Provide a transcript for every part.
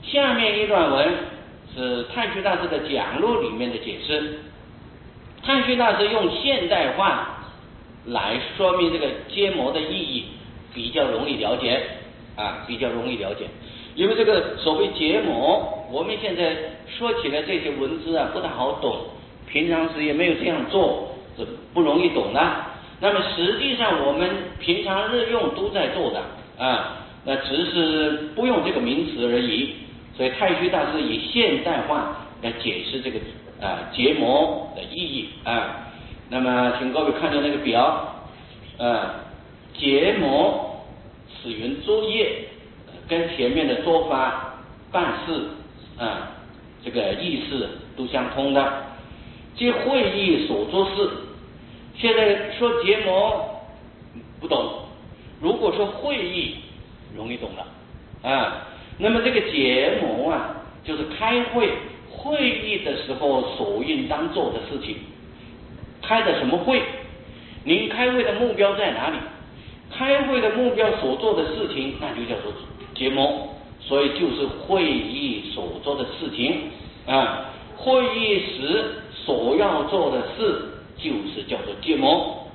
下面一段文是太虚大师的讲录里面的解释。太虚大师用现代化来说明这个结魔的意义，比较容易了解比较容易了解。因为这个所谓结魔，我们现在说起来这些文字不大好懂，平常时也没有这样做，这不容易懂的。那么实际上我们平常日用都在做的那只是不用这个名词而已。所以太虚大师以现代化来解释这个结魔的意义那么请各位看到那个表结魔此云作业，跟前面的做法办事这个意思都相通的。即会议所做事，现在说结魔不懂，如果说会议容易懂了那么这个结魔就是开会议的时候所应当做的事情。开的什么会？您开会的目标在哪里？开会的目标所做的事情，那就叫做结魔。所以就是会议所做的事情会议时所要做的事，就是叫做结魔。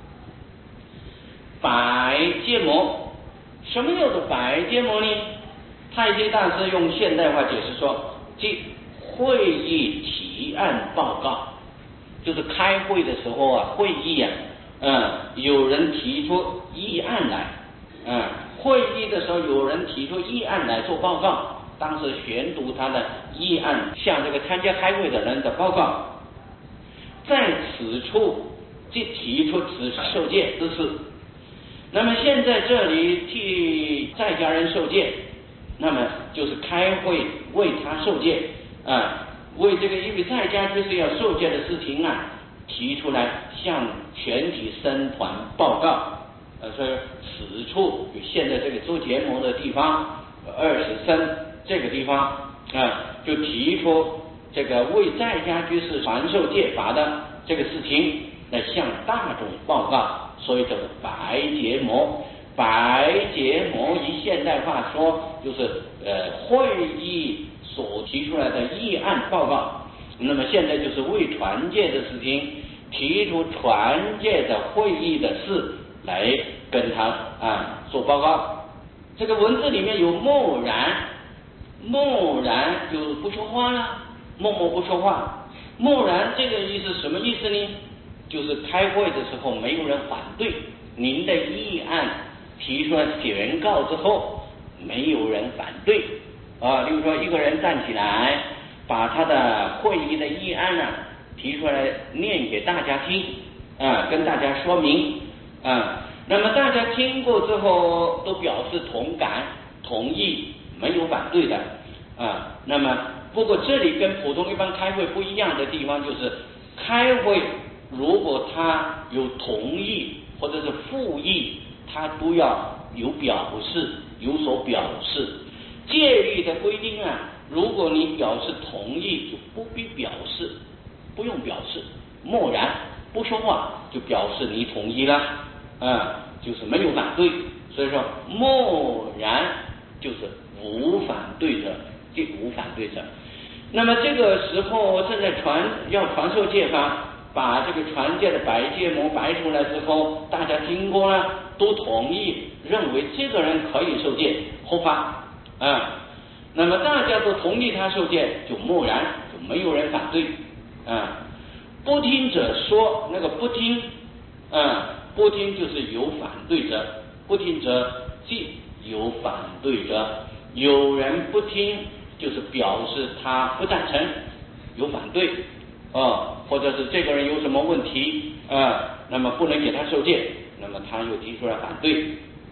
百结魔，什么叫做百结魔呢？太虚大师用现代化解释说，即会议提案报告，就是开会的时候会议有人提出议案来会议的时候有人提出议案来做报告，当时宣读他的议案向这个参加开会的人的报告，在此处即提出此受戒之事。那么现在这里替在家人受戒，那么就是开会为他受戒为这个因为在家就是要受戒的事情提出来向全体僧团报告所以此处与现在这个做结魔的地方20僧这个地方就提出这个为在家居士传授戒法的这个事情来向大众报告，所以叫做百结魔。百结魔以现代化说，就是会议所提出来的议案报告。那么现在就是为传戒的事情提出传戒的会议的事来跟他做报告。这个文字里面有默然，默然就不说话了，默默不说话。默然这个意思什么意思呢？就是开会的时候没有人反对您的议案提出来宣告之后，没有人反对例如说一个人站起来把他的会议的议案提出来念给大家听跟大家说明那么大家听过之后都表示同感同意，没有反对的那么不过这里跟普通一般开会不一样的地方，就是开会如果他有同意或者是复议，他都要有表示，有所表示。戒律的规定如果你表示同意，就不必表示，不用表示，默然不说话就表示你同意了就是没有反对。所以说默然就是无反对者，即无反对者。那么这个时候正在要传授戒法，把这个传戒的百戒魔摆出来之后，大家经过了都同意，认为这个人可以受戒合法那么大家都同意他受戒，就默然，就没有人反对不听者说，那个不听不听就是有反对者，不听者即有反对者。有人不听就是表示他不赞成，有反对或者是这个人有什么问题那么不能给他受戒，那么他又提出来反对。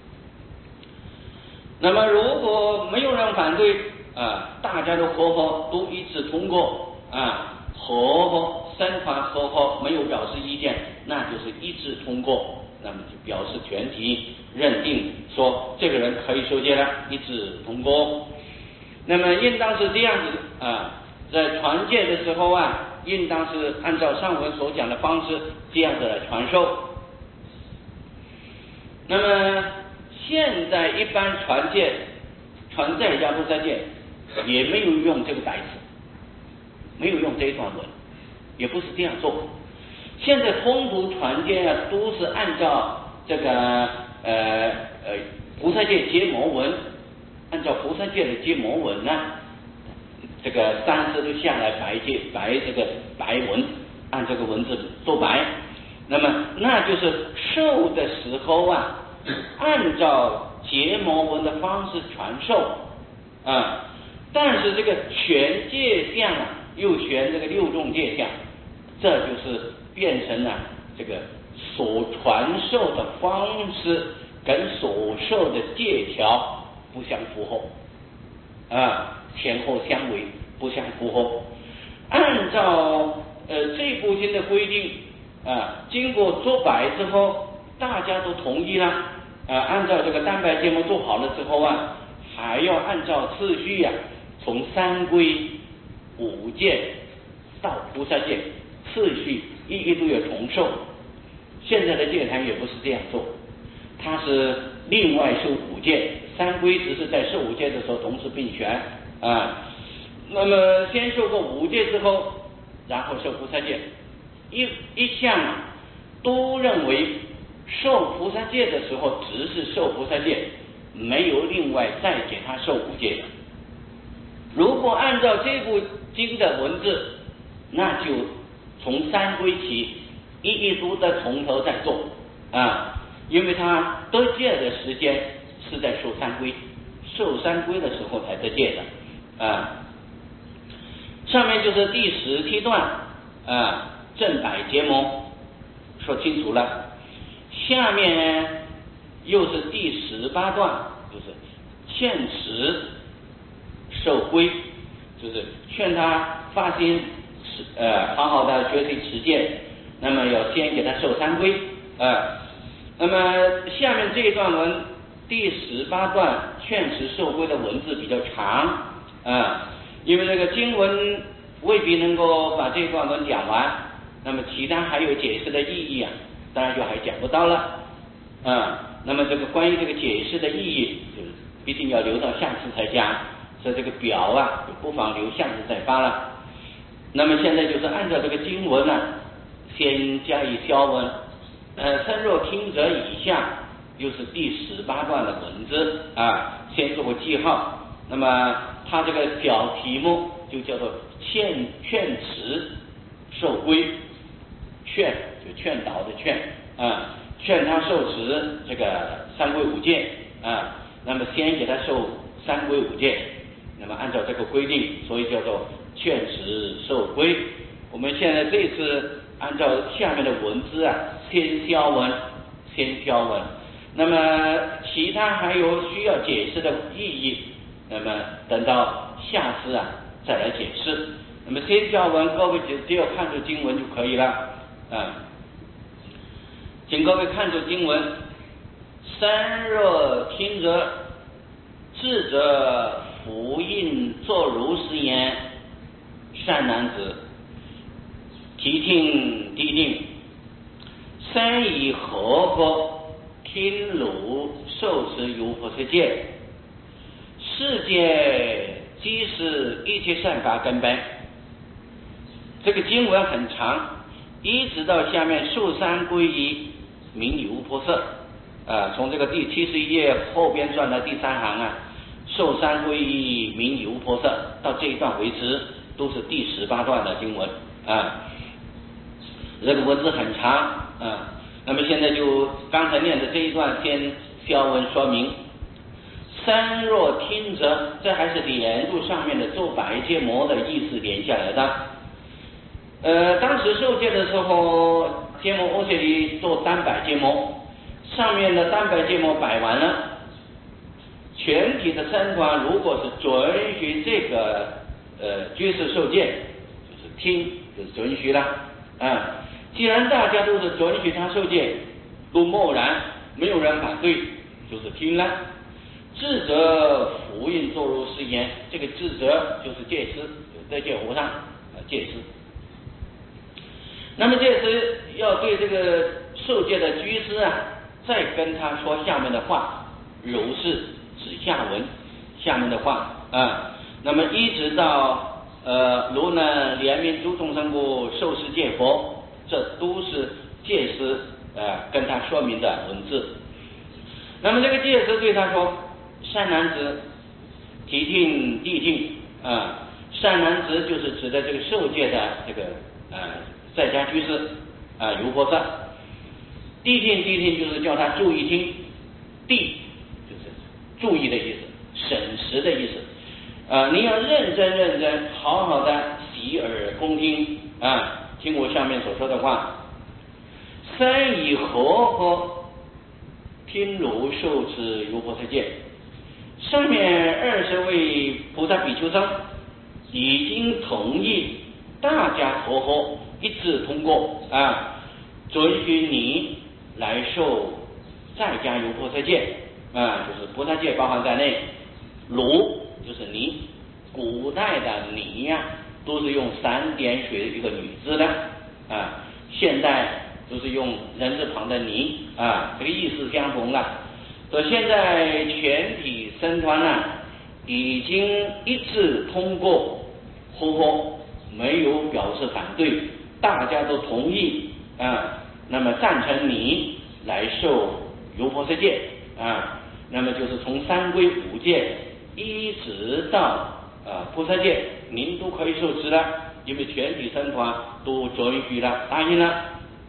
那么如果没有人反对大家都合都一致通过合僧团合没有表示意见，那就是一致通过，那么就表示全体认定说这个人可以受戒了，一致通过。那么应当是这样子在传戒的时候应当是按照上文所讲的方式这样子来传授。那么现在一般传戒传在家不在戒也没有用这个台词，没有用这一段文，也不是这样做。现在通途传戒啊，都是按照这个菩萨戒结魔文，按照菩萨戒的结魔文呢，这个三师都下来白这个白文，按这个文字做白。那么那就是授的时候啊，按照结魔文的方式传授啊，但是这个全戒相啊，又选这个六众戒相，这就是变成了这个所传授的方式跟所受的戒条不相符合啊，前后相违，不相符合。按照这部经的规定啊，经过做白之后，大家都同意了啊，按照这个蛋白节目做好了之后啊，还要按照次序啊，从三皈五戒到菩萨戒，次序一都有重受。现在的戒坛也不是这样做，它是另外受五戒，三皈只是在受五戒的时候同时并全啊。那么先受过五戒之后，然后受菩萨戒，一向都认为受菩萨戒的时候只是受菩萨戒，没有另外再给他受五戒的。如果按照这部经的文字，那就从三皈起，一都的从头再做啊，因为他得戒的时间是在受三皈，受三皈的时候才得戒的啊。上面就是第17段啊，正百结魔说清楚了。下面呢又是第18段，就是劝持受皈，就是劝他发心好好的学习持戒，那么要先给他受三皈那么下面这一段文第18段劝持受皈的文字比较长因为这个经文未必能够把这段文讲完，那么其他还有解释的意义当然就还讲不到了那么这个关于这个解释的意义，就是必定要留到下次才讲，所以这个表就不妨留下次再发了。那么现在就是按照这个经文先加以消文，参若听者以下，又是第18段的文字先做个记号。那么它这个小题目就叫做劝持受皈，劝就劝导的劝劝他受持这个三皈五戒那么先给他受三皈五戒，那么按照这个规定，所以叫做劝持受皈。我们现在这次按照下面的文字先消文，那么其他还有需要解释的意义，那么等到下次再来解释。那么先消文，各位只有看出经文就可以了请各位看出经文：三若听者，智者福印作如是言，善男子，提听谛听，三以合合听汝受持如菩萨戒，世界即是一切善法根本。这个经文很长，一直到下面受三皈依名以无婆塞从这个第71页后边转到第3行受三皈依名以无婆塞，到这一段为止都是第18段的经文这个文字很长那么现在就刚才念的这一段先消文说明。三若听者，这还是连住上面的做百戒魔的意思连下来的当时受戒的时候，戒魔欧切里做单百戒魔，上面的单百戒魔摆完了，全体的僧团如果是准许这个居士受戒，就是听，就是准许了既然大家都是准许他受戒，都默然，没有人反对，就是听了。智者福印作如是言，这个智者就是戒师，得戒和尚戒师。那么戒师要对这个受戒的居士再跟他说下面的话，如是指下文下面的话那么一直到如能怜悯诸众生故，受持戒佛，这都是戒师跟他说明的文字。那么这个戒师对他说：善男子，体听谛听善男子就是指的这个受戒的这个在家居士如菩萨。谛听就是叫他注意听，谛就是注意的意思，审时的意思。你要认真好好的洗耳恭听听我下面所说的话。三以和听如受持如菩萨戒。上面20位菩萨比丘僧已经同意大家和一致通过准许你来受在家如菩萨戒就是菩萨戒包含在内。如就是你，古代的你都是用3点水的一个女字的现代都是用人字旁的你这个意思相同了。所以现在全体僧团已经一致通过和没有表示反对，大家都同意那么赞成你来受如菩萨戒那么就是从三归五戒一直到菩萨戒，您都可以受持了，因为全体僧团都准许了，答应了。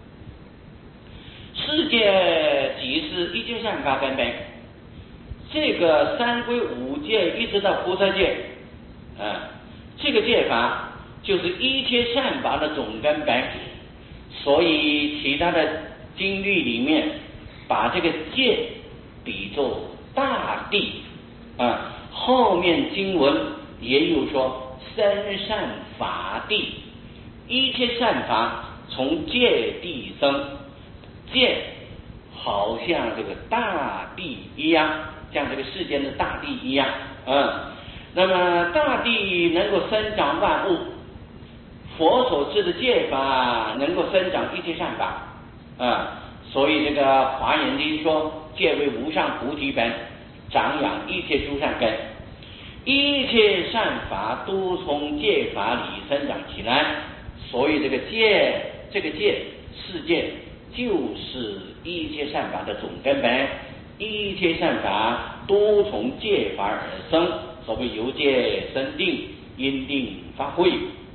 世界即是一切善法根本，这个三归五戒一直到菩萨戒这个戒法就是一切善法的总根本。所以其他的经律里面把这个戒比作大地后面经文也有说生善法地，一切善法从戒地生，戒好像这个大地一样，像这个世间的大地一样那么大地能够生长万物，佛所制的戒法能够生长一切善法所以这个华严经说戒为无上菩提本，长养一切诸善根，一切善法都从戒法里生长起来。所以这个戒世界就是一切善法的总根本，一切善法都从戒法而生，所谓由戒生定，因定发慧。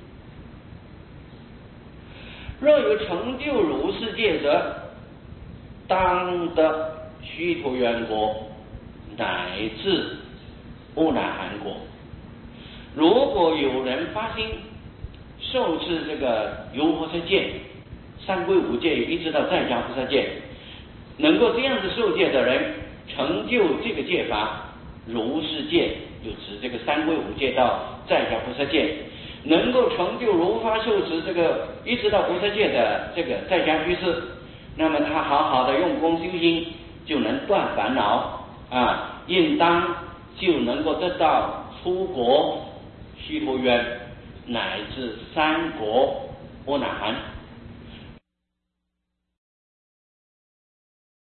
若有成就如是戒者，当得须陀洹国乃至阿那含国。如果有人发心受持这个如菩萨戒，三归五戒一直到在家菩萨戒，能够这样子受戒的人，成就这个戒法如是戒，就指这个三归五戒到在家菩萨戒，能够成就如法受持这个一直到菩萨戒的这个在家居士，那么他好好的用功修心，就能断烦恼应当就能够得到出国须陀洹乃至三国阿那含。